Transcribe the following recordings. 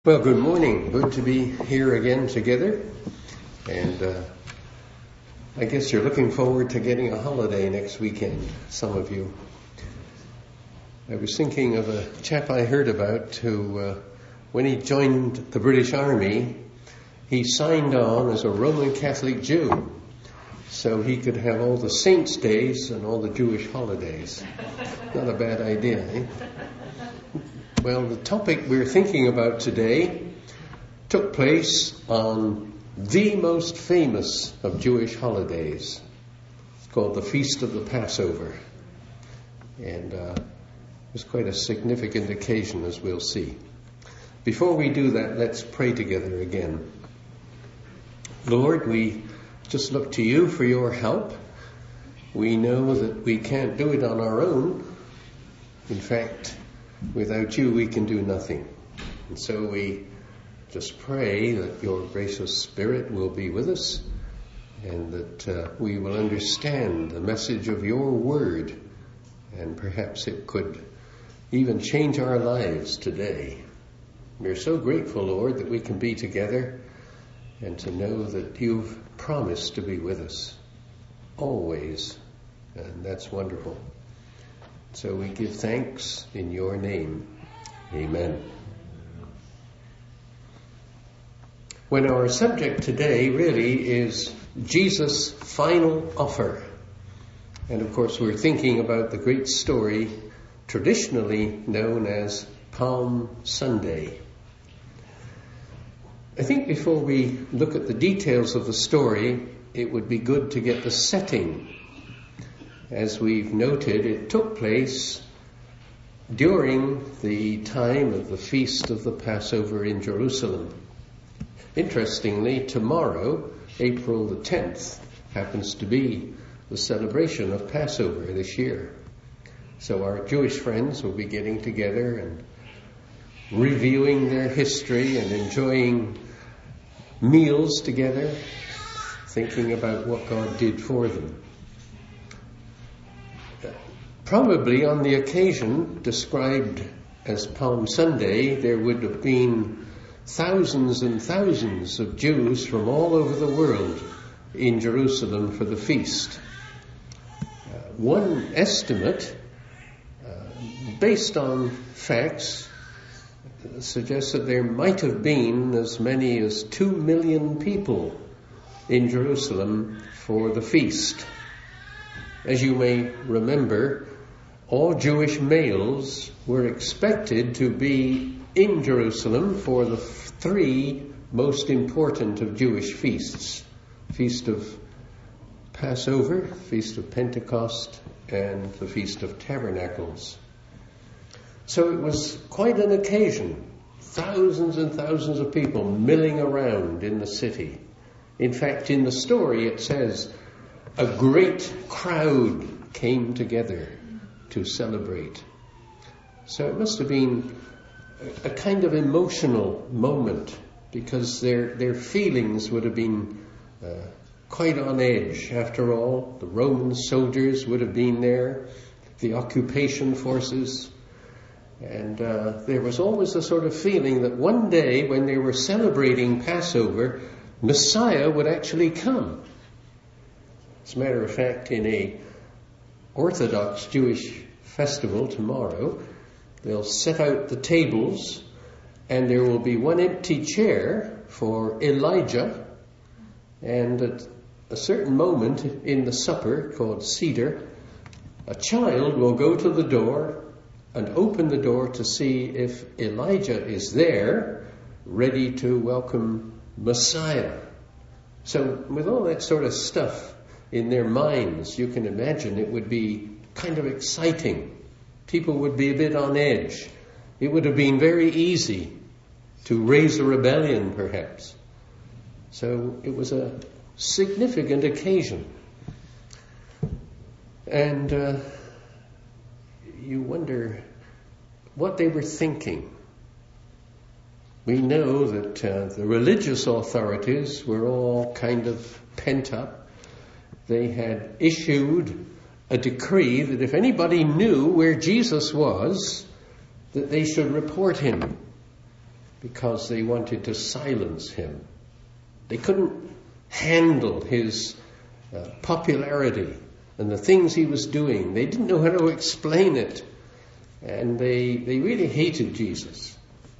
Well, good morning. Good to be here again together. And I guess you're looking forward to getting a holiday next weekend, some of you. I was thinking of a chap I heard about who, when he joined the British Army, he signed on as a Roman Catholic Jew, so he could have all the saints' days and all the Jewish holidays. Not a bad idea, eh? Well, the topic we're thinking about today took place on the most famous of Jewish holidays. It's called the Feast of the Passover. And it was quite a significant occasion, as we'll see. Before we do that, let's pray together again. Lord, we just look to you for your help. We know that we can't do it on our own. In fact, without you, we can do nothing. And so we just pray that your gracious Spirit will be with us and that we will understand the message of your word, and perhaps it could even change our lives today. We're so grateful, Lord, that we can be together and to know that you've promised to be with us always, and that's wonderful. So we give thanks in your name. Amen. When our subject today really is Jesus' final offer. And of course we're thinking about the great story traditionally known as Palm Sunday. I think before we look at the details of the story, it would be good to get the setting. As we've noted, it took place during the time of the Feast of the Passover in Jerusalem. Interestingly, tomorrow, April the 10th, happens to be the celebration of Passover this year. So our Jewish friends will be getting together and reviewing their history and enjoying meals together, thinking about what God did for them. Probably on the occasion described as Palm Sunday, there would have been thousands and thousands of Jews from all over the world in Jerusalem for the feast. One estimate, based on facts, suggests that there might have been as many as 2 million people in Jerusalem for the feast. As you may remember, all Jewish males were expected to be in Jerusalem for the 3 most important of Jewish feasts. Feast of Passover, Feast of Pentecost, and the Feast of Tabernacles. So it was quite an occasion. Thousands and thousands of people milling around in the city. In fact, in the story it says, a great crowd came together to celebrate. So it must have been a kind of emotional moment, because their feelings would have been quite on edge. After all, the Roman soldiers would have been there, the occupation forces, and there was always a sort of feeling that one day when they were celebrating Passover, Messiah would actually come. As a matter of fact, in a Orthodox Jewish festival tomorrow, they'll set out the tables and there will be one empty chair for Elijah, and at a certain moment in the supper called Seder, a child will go to the door and open the door to see if Elijah is there, ready to welcome Messiah. So with all that sort of stuff in their minds, you can imagine it would be kind of exciting. People would be a bit on edge. It would have been very easy to raise a rebellion, perhaps. So it was a significant occasion. And you wonder what they were thinking. We know that the religious authorities were all kind of pent up. They had issued a decree that if anybody knew where Jesus was, that they should report him. because they wanted to silence him. They couldn't handle his popularity and the things he was doing. They didn't know how to explain it. And they really hated Jesus.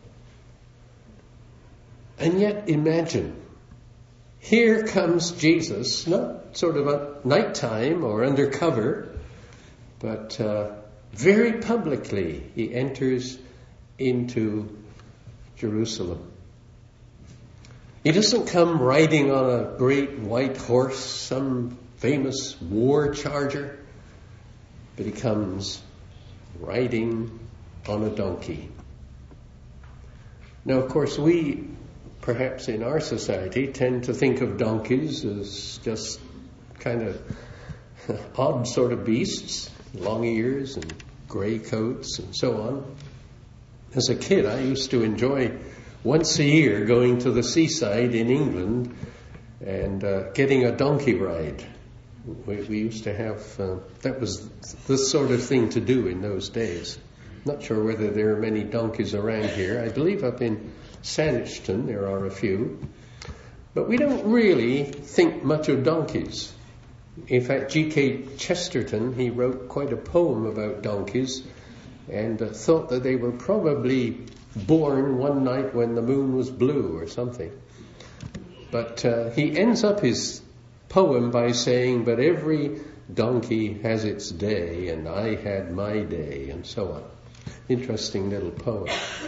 And yet imagine, here comes Jesus, not sort of at nighttime or undercover, but very publicly he enters into Jerusalem. He doesn't come riding on a great white horse, some famous war charger, but he comes riding on a donkey. Now, of course, we, perhaps in our society, tend to think of donkeys as just kind of odd sort of beasts, long ears and grey coats and so on. As a kid, I used to enjoy once a year going to the seaside in England and getting a donkey ride. We used to have, that was the sort of thing to do in those days. Not sure whether there are many donkeys around here. I believe up in Sanditon there are a few. But we don't really think much of donkeys. In fact, G.K. Chesterton, he wrote quite a poem about donkeys and thought that they were probably born one night when the moon was blue or something. But he ends up his poem by saying, but every donkey has its day and I had my day, and so on. Interesting little poem.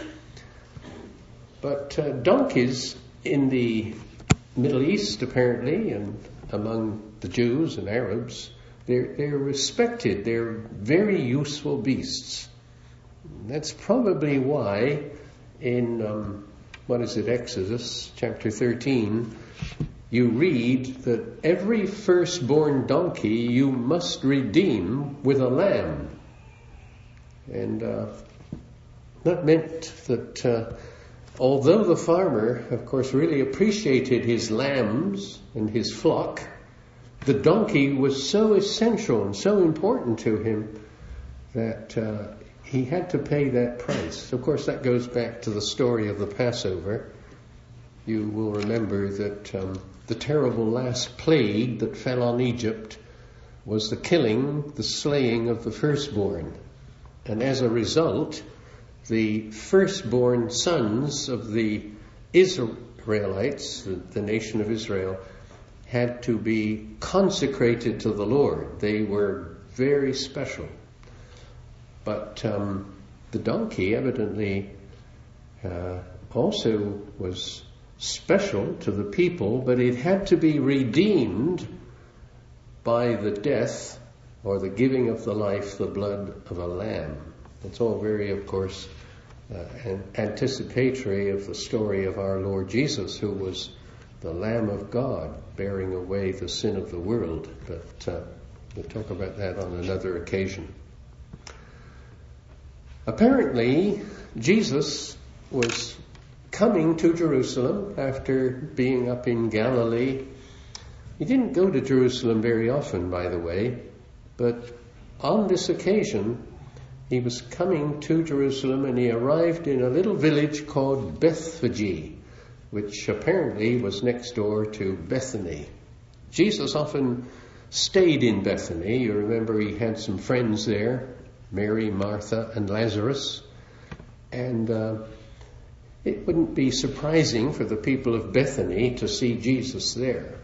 But donkeys in the Middle East, apparently, and among the Jews and Arabs, they're respected. They're very useful beasts. That's probably why in, Exodus chapter 13, you read that every firstborn donkey you must redeem with a lamb. And that meant that although the farmer, of course, really appreciated his lambs and his flock, the donkey was so essential and so important to him that he had to pay that price. Of course, that goes back to the story of the Passover. You will remember that the terrible last plague that fell on Egypt was the slaying of the firstborn. And as a result, the firstborn sons of the Israelites, the nation of Israel, had to be consecrated to the Lord. They were very special. But the donkey evidently also was special to the people, but it had to be redeemed by the death or the giving of the life, the blood of a lamb. It's all very, of course, anticipatory of the story of our Lord Jesus, who was the Lamb of God bearing away the sin of the world. But we'll talk about that on another occasion. Apparently, Jesus was coming to Jerusalem after being up in Galilee. He didn't go to Jerusalem very often, by the way, but on this occasion, he was coming to Jerusalem, and he arrived in a little village called Bethphage, which apparently was next door to Bethany. Jesus often stayed in Bethany. You remember he had some friends there, Mary, Martha, and Lazarus. And it wouldn't be surprising for the people of Bethany to see Jesus there.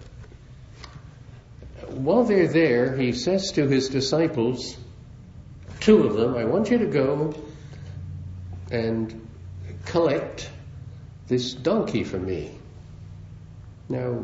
While they're there, he says to his disciples, two of them, I want you to go and collect this donkey for me. Now,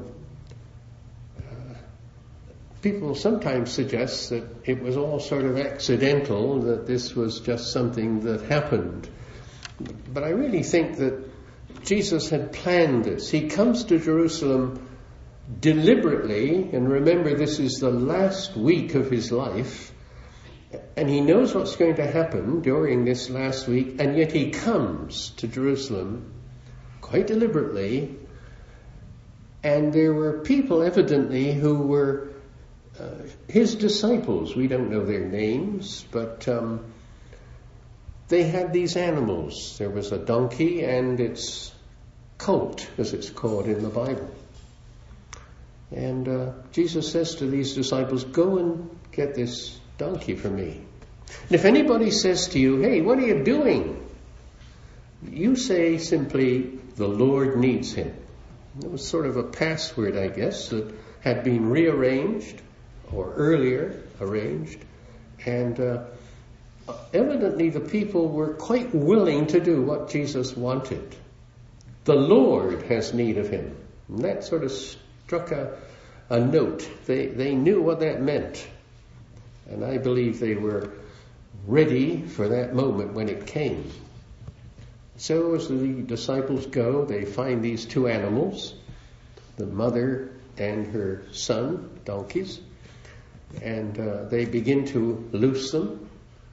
people sometimes suggest that it was all sort of accidental, that this was just something that happened. But I really think that Jesus had planned this. He comes to Jerusalem deliberately, and remember, this is the last week of his life, and he knows what's going to happen during this last week, and yet he comes to Jerusalem quite deliberately. And there were people evidently who were his disciples. We don't know their names, but they had these animals. There was a donkey and its colt, as it's called in the Bible. And Jesus says to these disciples, go and get this donkey for me. And if anybody says to you, hey, what are you doing? You say simply, the Lord needs him. It was sort of a password, I guess, that had been rearranged or earlier arranged. And evidently the people were quite willing to do what Jesus wanted. The Lord has need of him. And that sort of struck a note. They knew what that meant. And I believe they were ready for that moment when it came. So as the disciples go, they find these two animals, the mother and her son, donkeys, and they begin to loose them.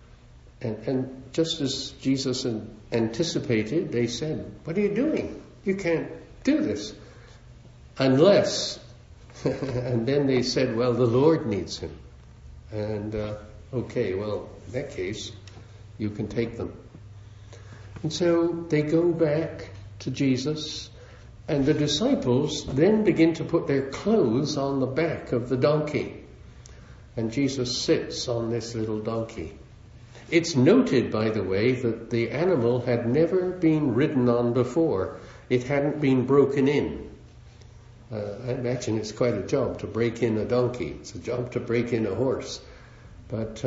And just as Jesus anticipated, they said, what are you doing? You can't do this. Unless, and then they said, well, the Lord needs him. And, okay, well, in that case, you can take them. And so they go back to Jesus, and the disciples then begin to put their clothes on the back of the donkey. And Jesus sits on this little donkey. It's noted, by the way, that the animal had never been ridden on before. It hadn't been broken in. I imagine it's quite a job to break in a donkey. It's a job to break in a horse. But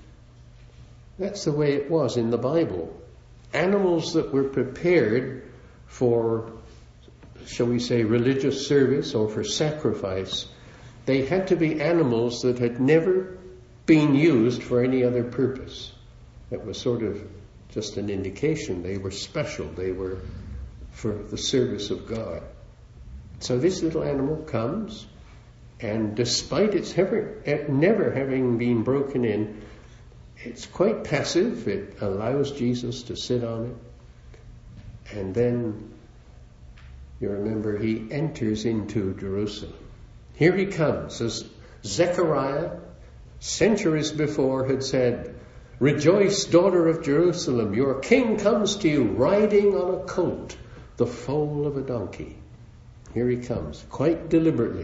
that's the way it was in the Bible. Animals that were prepared for, shall we say, religious service or for sacrifice, they had to be animals that had never been used for any other purpose. That was sort of just an indication. They were special. They were for the service of God. So this little animal comes, and despite its never having been broken in, it's quite passive. It allows Jesus to sit on it. And then, you remember, he enters into Jerusalem. Here he comes, as Zechariah, centuries before, had said, rejoice, daughter of Jerusalem, your king comes to you riding on a colt, the foal of a donkey. Here he comes, quite deliberately.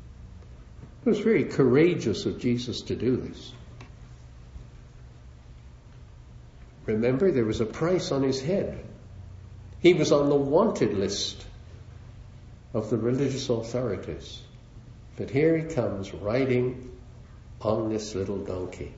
It was very courageous of Jesus to do this. Remember, there was a price on his head. He was on the wanted list of the religious authorities. But here he comes riding on this little donkey.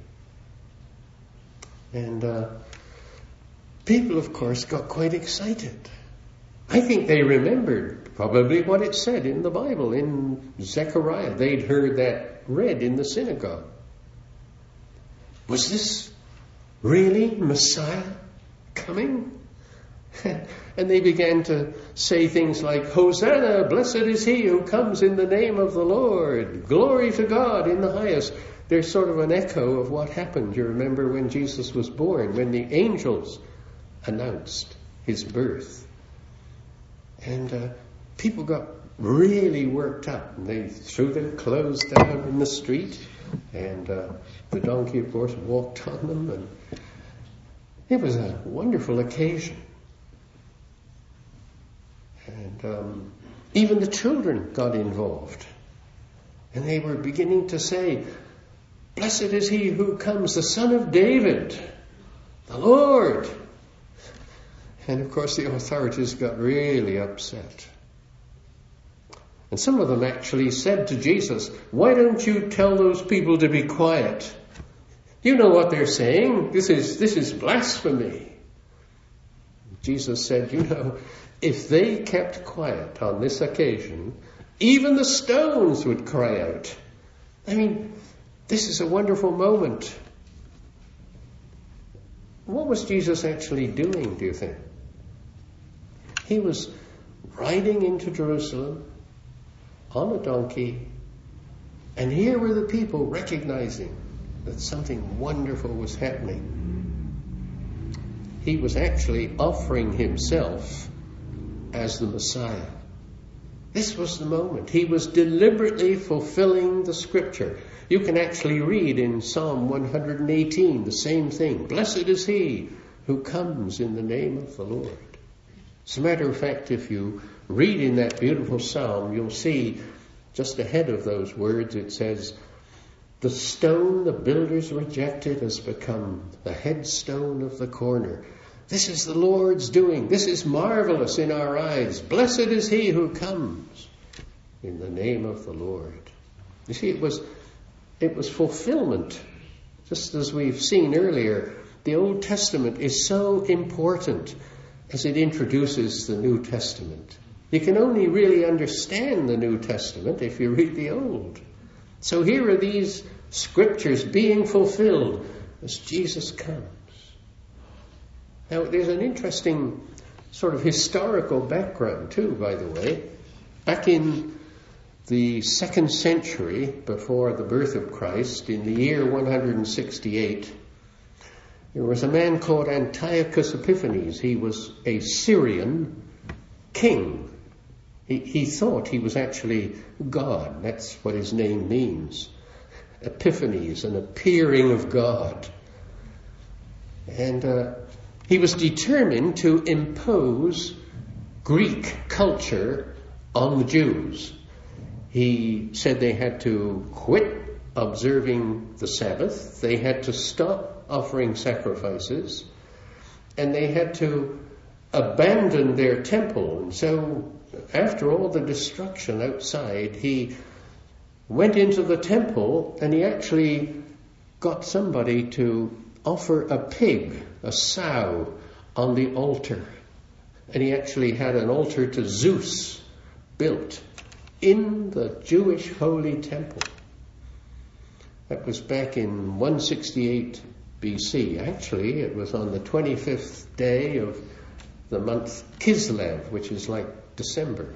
And people, of course, got quite excited. I think they remembered probably what it said in the Bible, in Zechariah. They'd heard that read in the synagogue. Was this really Messiah coming? And they began to say things like, Hosanna, blessed is he who comes in the name of the Lord. Glory to God in the highest. There's sort of an echo of what happened. You remember when Jesus was born, when the angels announced his birth. And people got really worked up. And they threw their clothes down in the street. And the donkey, of course, walked on them. And it was a wonderful occasion. And even the children got involved. And they were beginning to say, blessed is he who comes, the Son of David, the Lord. And of course the authorities got really upset. And some of them actually said to Jesus, why don't you tell those people to be quiet? You know what they're saying. This is blasphemy. Jesus said, you know, if they kept quiet on this occasion, even the stones would cry out. I mean, this is a wonderful moment. What was Jesus actually doing, do you think? He was riding into Jerusalem on a donkey, and here were the people recognizing that something wonderful was happening. He was actually offering himself as the Messiah. This was the moment. He was deliberately fulfilling the scripture. You can actually read in Psalm 118 the same thing. Blessed is he who comes in the name of the Lord. As a matter of fact, if you read in that beautiful psalm, you'll see just ahead of those words it says, "The stone the builders rejected has become the headstone of the corner. This is the Lord's doing. This is marvelous in our eyes. Blessed is he who comes in the name of the Lord." You see, it was fulfillment. Just as we've seen earlier, the Old Testament is so important as it introduces the New Testament. You can only really understand the New Testament if you read the Old. So here are these scriptures being fulfilled as Jesus comes. Now, there's an interesting sort of historical background too, by the way. Back in the 2nd century before the birth of Christ, in the year 168, there was a man called Antiochus Epiphanes. He was a Syrian king. He thought he was actually God. That's what his name means. Epiphanes, an appearing of God. And he was determined to impose Greek culture on the Jews. He said they had to quit observing the Sabbath, they had to stop offering sacrifices, and they had to abandon their temple. And so, after all the destruction outside, he went into the temple and he actually got somebody to offer a pig, a sow, on the altar. And he actually had an altar to Zeus built in the Jewish Holy Temple. That was back in 168 BC. Actually, it was on the 25th day of the month Kislev, which is like December.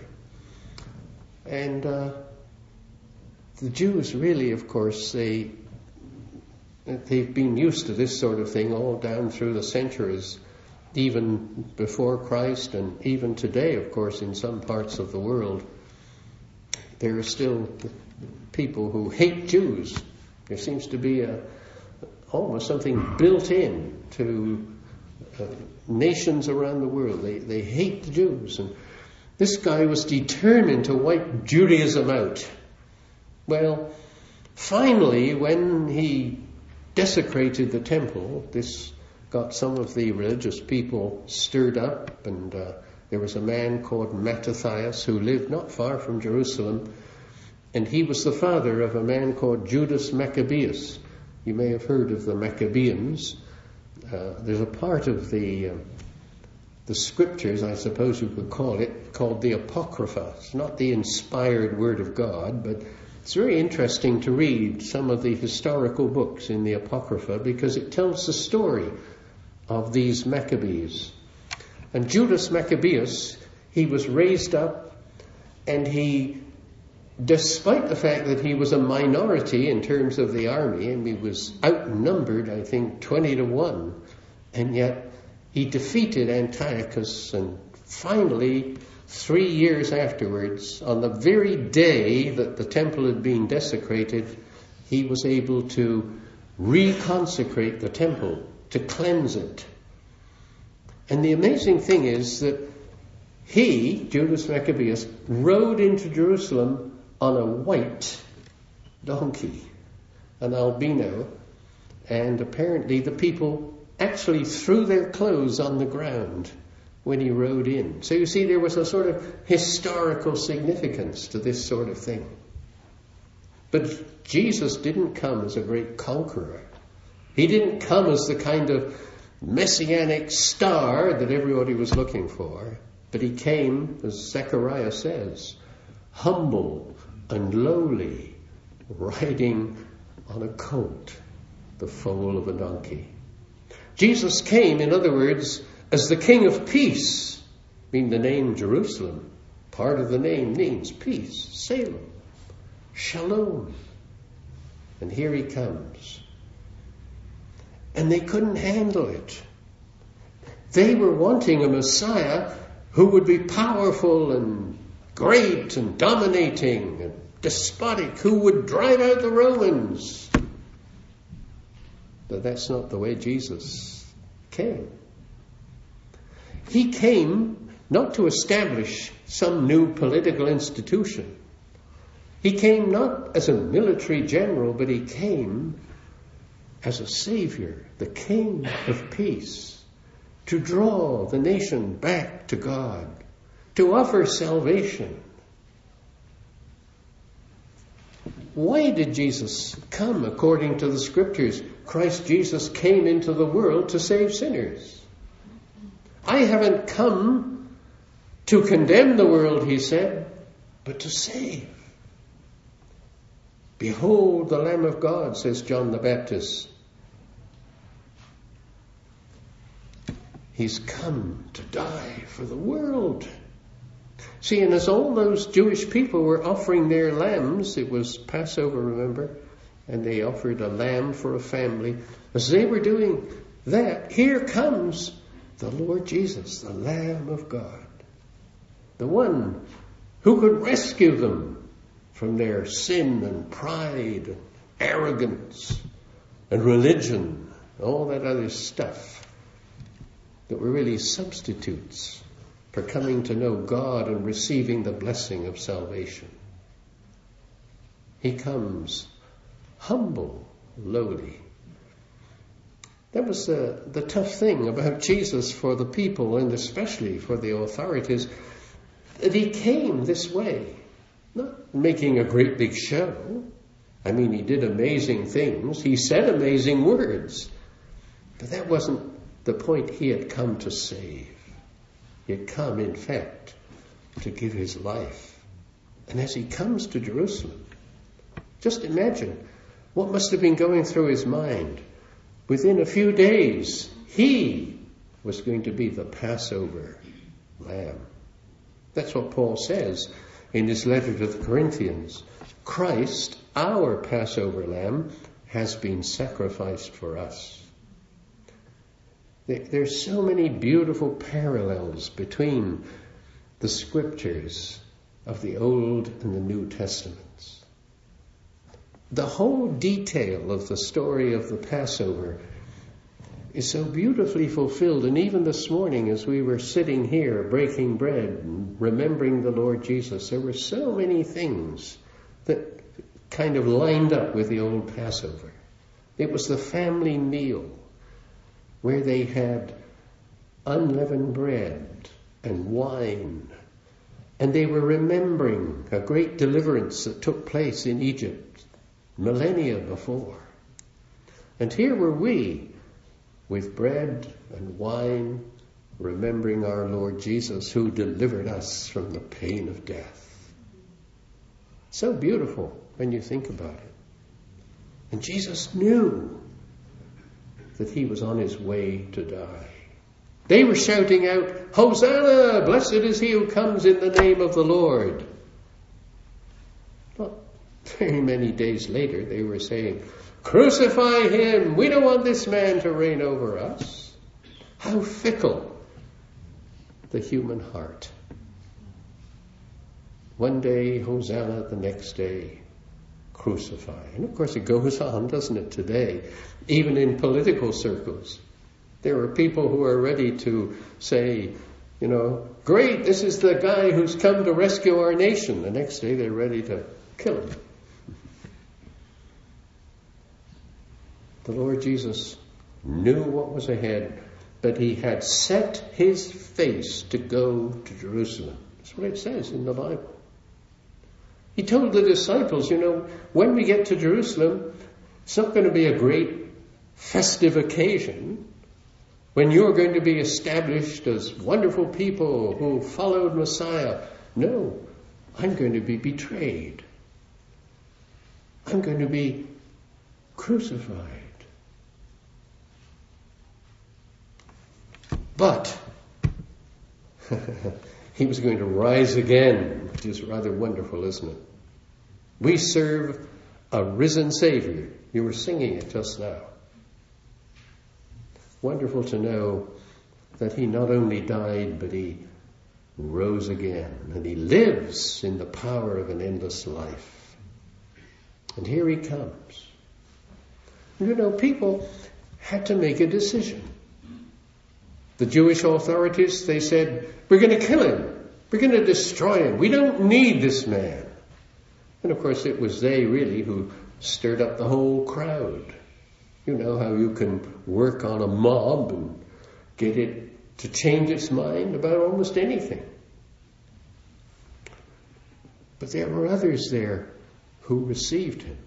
And the Jews really, of course, they've been used to this sort of thing all down through the centuries, even before Christ, and even today, of course, in some parts of the world. There are still people who hate Jews. There seems to be almost something built in to nations around the world. They hate the Jews. And this guy was determined to wipe Judaism out. Well, finally, when he desecrated the temple, this got some of the religious people stirred up, and there was a man called Mattathias who lived not far from Jerusalem, and he was the father of a man called Judas Maccabeus. You may have heard of the Maccabeans. There's a part of the scriptures, I suppose you could call it, called the Apocrypha. It's not the inspired word of God, but it's very interesting to read some of the historical books in the Apocrypha because it tells the story of these Maccabees. And Judas Maccabeus, he was raised up, and he, despite the fact that he was a minority in terms of the army, and he was outnumbered, I think, 20-1, and yet he defeated Antiochus, and finally, 3 years afterwards, on the very day that the temple had been desecrated, he was able to reconsecrate the temple, to cleanse it. And the amazing thing is that he, Judas Maccabeus, rode into Jerusalem on a white donkey, an albino, and apparently the people actually threw their clothes on the ground when he rode in. So you see, there was a sort of historical significance to this sort of thing. But Jesus didn't come as a great conqueror. He didn't come as the kind of messianic star that everybody was looking for. But he came, as Zechariah says, humble and lowly, riding on a colt, the foal of a donkey. Jesus came, in other words, as the King of Peace. I mean, the name Jerusalem, part of the name means peace, Salem, Shalom. And here he comes. And they couldn't handle it. They were wanting a Messiah who would be powerful and great and dominating and despotic, who would drive out the Romans. But that's not the way Jesus came. He came not to establish some new political institution. He came not as a military general, but he came as a Savior, the King of peace, to draw the nation back to God, to offer salvation. Why did Jesus come according to the Scriptures? Christ Jesus came into the world to save sinners. I haven't come to condemn the world, he said, but to save. Behold the Lamb of God, says John the Baptist. He's come to die for the world. See, and as all those Jewish people were offering their lambs, it was Passover, remember? And they offered a lamb for a family. As they were doing that, here comes the Lord Jesus, the Lamb of God. The one who could rescue them from their sin and pride and arrogance and religion, all that other stuff that were really substitutes for coming to know God and receiving the blessing of salvation. He comes humble, lowly. That was the tough thing about Jesus for the people, and especially for the authorities, that he came this way, not making a great big show. I mean, he did amazing things. He said amazing words. But that wasn't the point he had come to save. He had come, in fact, to give his life. And as he comes to Jerusalem, just imagine what must have been going through his mind. Within a few days, he was going to be the Passover lamb. That's what Paul says in his letter to the Corinthians. Christ, our Passover lamb, has been sacrificed for us. There's so many beautiful parallels between the Scriptures of the Old and the New Testaments. The whole detail of the story of the Passover is so beautifully fulfilled. And even this morning, as we were sitting here breaking bread and remembering the Lord Jesus, there were so many things that kind of lined up with the old Passover. It was the family meal where they had unleavened bread and wine, and they were remembering a great deliverance that took place in Egypt millennia before. And here were we with bread and wine, remembering our Lord Jesus, who delivered us from the pain of death. So beautiful when you think about it. And Jesus knew that he was on his way to die. They were shouting out, Hosanna! Blessed is he who comes in the name of the Lord. Not very many days later, they were saying, Crucify him! We don't want this man to reign over us. How fickle the human heart. One day, Hosanna, the next day, crucify. And of course it goes on, doesn't it, today? Even in political circles. There are people who are ready to say, great, this is the guy who's come to rescue our nation. The next day they're ready to kill him. The Lord Jesus knew what was ahead, but he had set his face to go to Jerusalem. That's what it says in the Bible. He told the disciples, when we get to Jerusalem, it's not going to be a great festive occasion when you're going to be established as wonderful people who followed Messiah. No, I'm going to be betrayed. I'm going to be crucified. But he was going to rise again, which is rather wonderful, isn't it? We serve a risen Savior. You were singing it just now. Wonderful to know that he not only died, but he rose again. And he lives in the power of an endless life. And here he comes. People had to make a decision. The Jewish authorities, they said, we're going to kill him. We're going to destroy him. We don't need this man. And of course it was they really who stirred up the whole crowd. You know how you can work on a mob and get it to change its mind about almost anything. But there were others there who received him.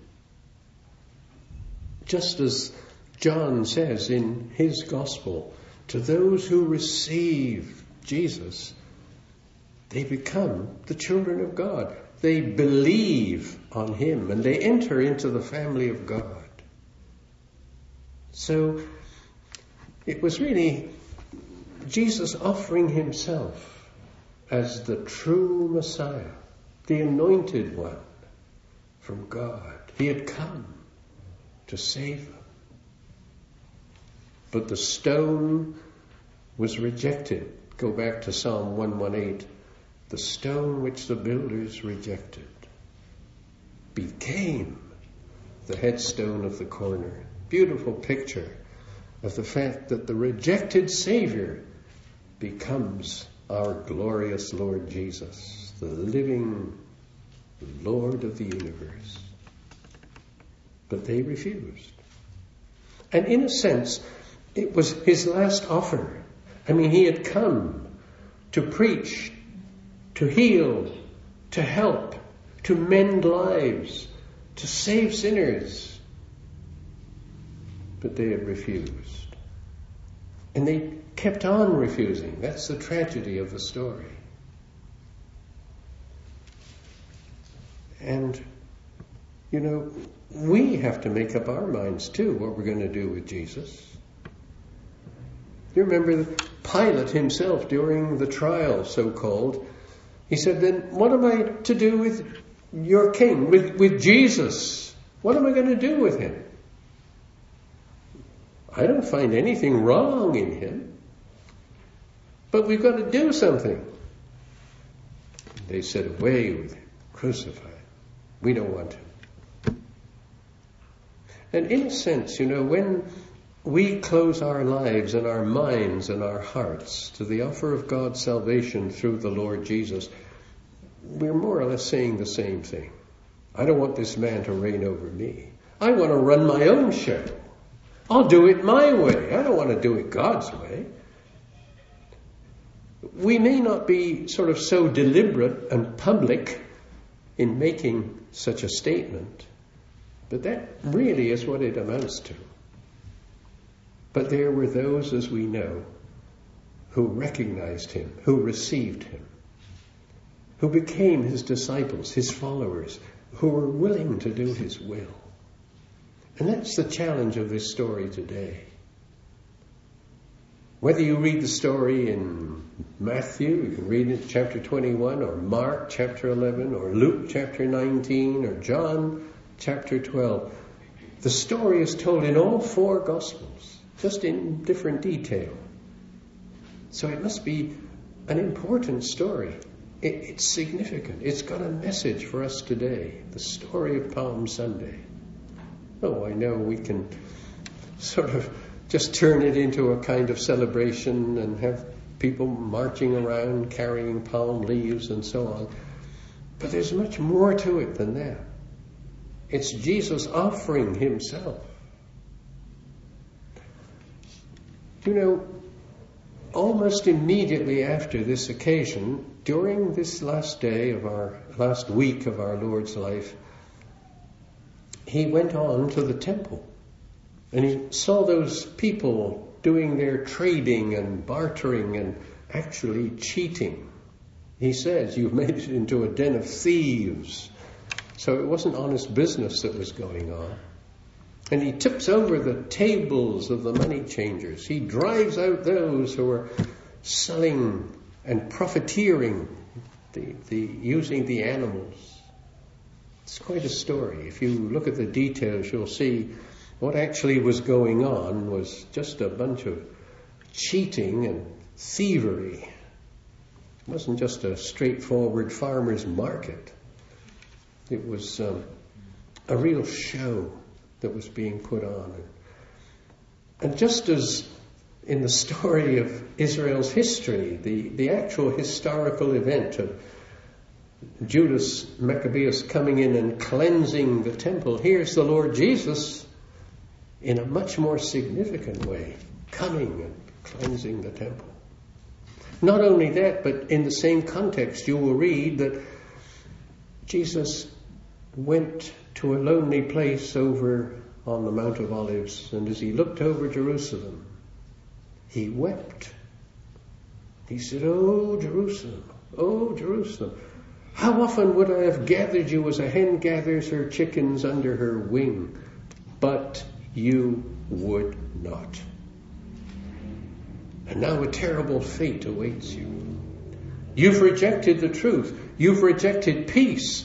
Just as John says in his gospel, to those who receive Jesus, they become the children of God. They believe on him and they enter into the family of God. So it was really Jesus offering himself as the true Messiah, the anointed one from God. He had come to save them. But the stone was rejected. Go back to Psalm 118. The stone which the builders rejected became the headstone of the corner. Beautiful picture of the fact that the rejected Savior becomes our glorious Lord Jesus, the living Lord of the universe. But they refused. And in a sense, it was his last offer. I mean, he had come to preach, to heal, to help, to mend lives, to save sinners. But they had refused. And they kept on refusing. That's the tragedy of the story. And, you know, we have to make up our minds too what we're going to do with Jesus. You remember Pilate himself during the trial, so-called, he said, then what am I to do with your king, with Jesus? What am I going to do with him? I don't find anything wrong in him, but we've got to do something. They said, away with him, crucify him. We don't want him. And in a sense, you know, when we close our lives and our minds and our hearts to the offer of God's salvation through the Lord Jesus, we're more or less saying the same thing. I don't want this man to reign over me. I want to run my own show. I'll do it my way. I don't want to do it God's way. We may not be sort of so deliberate and public in making such a statement, but that really is what it amounts to. But there were those, as we know, who recognized him, who received him, who became his disciples, his followers, who were willing to do his will. And that's the challenge of this story today. Whether you read the story in Matthew, you can read it chapter 21, or Mark chapter 11, or Luke chapter 19, or John chapter 12, the story is told in all four Gospels, just in different detail. So it must be an important story. It's significant. It's got a message for us today, the story of Palm Sunday. Oh, I know we can sort of just turn it into a kind of celebration and have people marching around carrying palm leaves and so on. But there's much more to it than that. It's Jesus offering himself. You know, almost immediately after this occasion, during this last week of our Lord's life, he went on to the temple and he saw those people doing their trading and bartering and actually cheating. He says, you've made it into a den of thieves. So it wasn't honest business that was going on. And he tips over the tables of the money changers. He drives out those who are selling and profiteering, using the animals. It's quite a story. If you look at the details, you'll see what actually was going on was just a bunch of cheating and thievery. It wasn't just a straightforward farmer's market. It was a real show that was being put on. And just as in the story of Israel's history, the actual historical event of Judas Maccabeus coming in and cleansing the temple. Here's the Lord Jesus in a much more significant way, coming and cleansing the temple. Not only that, but in the same context you will read that Jesus went to a lonely place over on the Mount of Olives, and as he looked over Jerusalem, he wept. He said, "Oh, Jerusalem, oh, Jerusalem, how often would I have gathered you as a hen gathers her chickens under her wing, but you would not. And now a terrible fate awaits you. You've rejected the truth. You've rejected peace.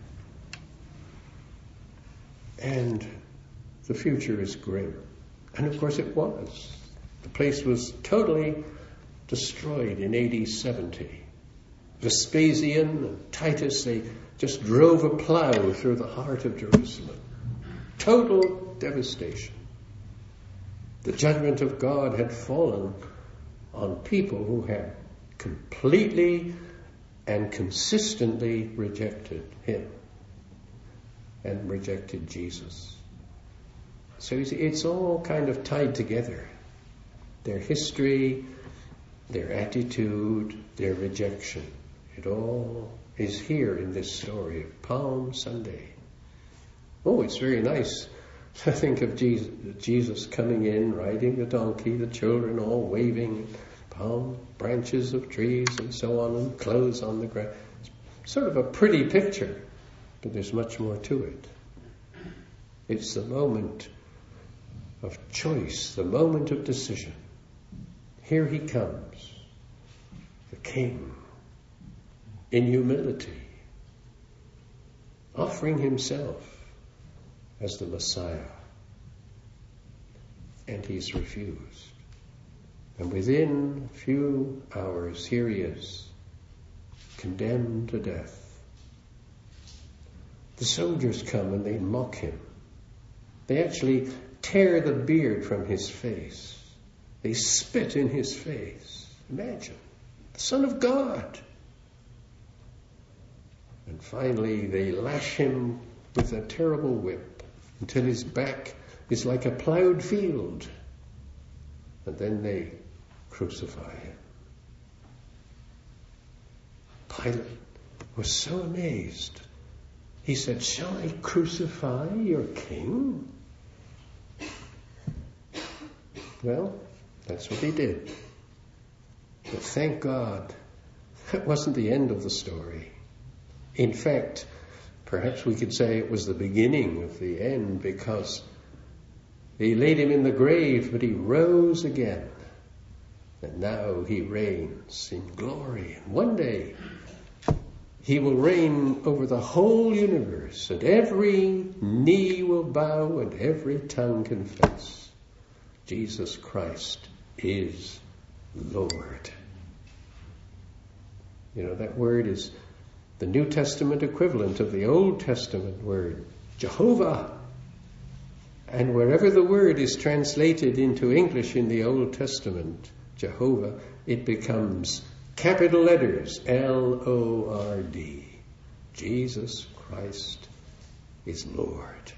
And the future is grim." And of course it was. The place was totally destroyed in AD 70. Vespasian and Titus, they just drove a plow through the heart of Jerusalem. Total devastation. The judgment of God had fallen on people who had completely and consistently rejected him and rejected Jesus. So you see, it's all kind of tied together. Their history, their attitude, their rejection. It all is here in this story of Palm Sunday. Oh, it's very nice to think of Jesus coming in, riding the donkey, the children all waving palm branches of trees and so on, and clothes on the ground. It's sort of a pretty picture, but there's much more to it. It's the moment of choice, the moment of decision. Here he comes, the King, in humility, offering himself as the Messiah. And he's refused. And within a few hours, here he is, condemned to death. The soldiers come and they mock him. They actually tear the beard from his face. They spit in his face. Imagine, the Son of God. And finally they lash him with a terrible whip until his back is like a plowed field. And then they crucify him. Pilate was so amazed. He said, "Shall I crucify your king?" Well, that's what he did. But thank God, that wasn't the end of the story. In fact, perhaps we could say it was the beginning of the end, because they laid him in the grave, but he rose again. And now he reigns in glory. And one day he will reign over the whole universe, and every knee will bow and every tongue confess Jesus Christ is Lord. You know, that word is the New Testament equivalent of the Old Testament word, Jehovah. And wherever the word is translated into English in the Old Testament, Jehovah, it becomes capital letters, Lord. Jesus Christ is Lord.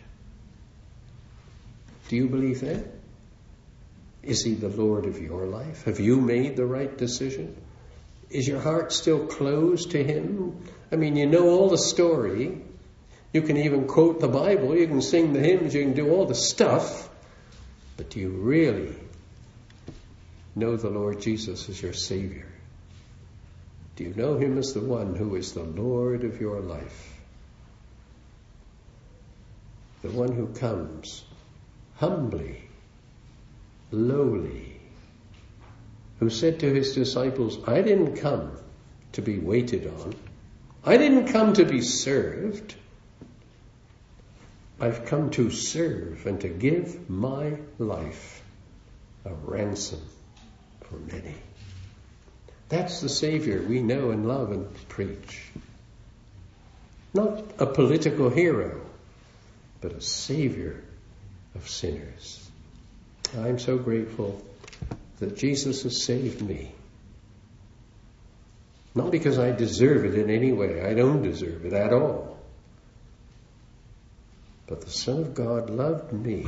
Do you believe that? Is he the Lord of your life? Have you made the right decision? Is your heart still closed to him? I mean, you know all the story. You can even quote the Bible. You can sing the hymns. You can do all the stuff. But do you really know the Lord Jesus as your Savior? Do you know him as the one who is the Lord of your life? The one who comes humbly, lowly, who said to his disciples, "I didn't come to be waited on. I didn't come to be served. I've come to serve and to give my life a ransom for many." That's the Savior we know and love and preach. Not a political hero, but a Savior of sinners. I'm so grateful that Jesus has saved me. Not because I deserve it in any way. I don't deserve it at all. But the Son of God loved me,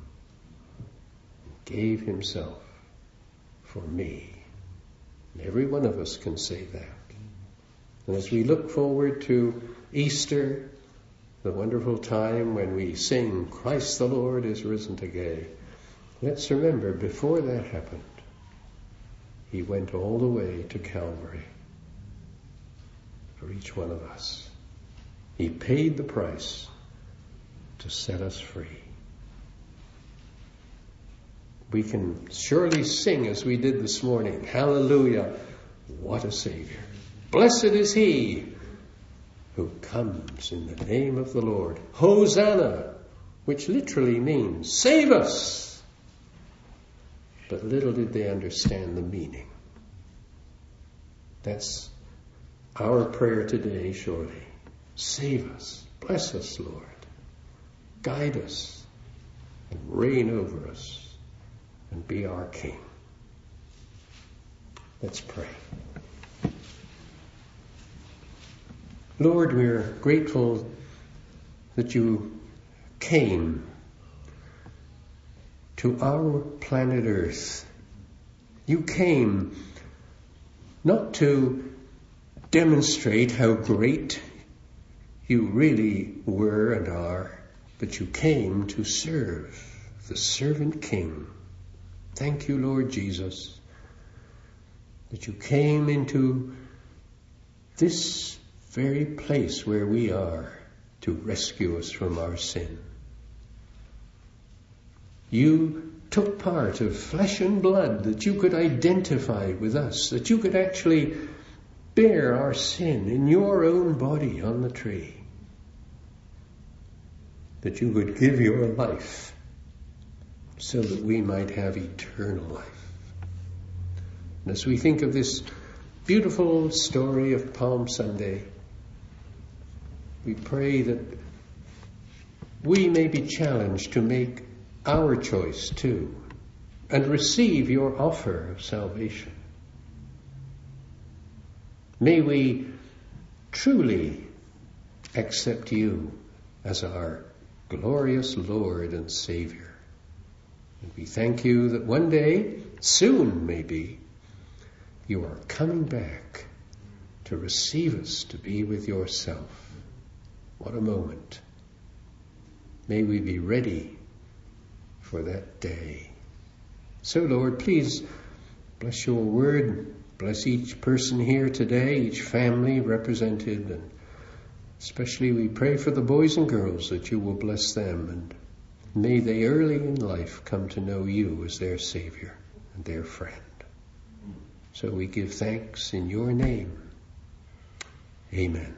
gave himself for me. And every one of us can say that. And as we look forward to Easter, the wonderful time when we sing, Christ the Lord is risen again, let's remember, before that happened, he went all the way to Calvary for each one of us. He paid the price to set us free. We can surely sing as we did this morning, hallelujah, what a Savior. Blessed is he who comes in the name of the Lord. Hosanna, which literally means save us. But little did they understand the meaning. That's our prayer today, surely. Save us. Bless us, Lord. Guide us and reign over us and be our King. Let's pray. Lord, we're grateful that you came to our planet Earth. You came not to demonstrate how great you really were and are, but you came to serve the servant King. Thank you, Lord Jesus, that you came into this very place where we are to rescue us from our sin. You took part of flesh and blood that you could identify with us, that you could actually bear our sin in your own body on the tree, that you would give your life so that we might have eternal life. And as we think of this beautiful story of Palm Sunday, we pray that we may be challenged to make our choice too and receive your offer of salvation. May we truly accept you as our glorious Lord and Savior. And we thank you that one day, soon maybe, you are coming back to receive us to be with yourself. What a moment. May we be ready for that day. So, Lord, please bless your word. Bless each person here today, each family represented, and especially we pray for the boys and girls that you will bless them, and may they early in life come to know you as their Savior and their friend. So we give thanks in your name. Amen.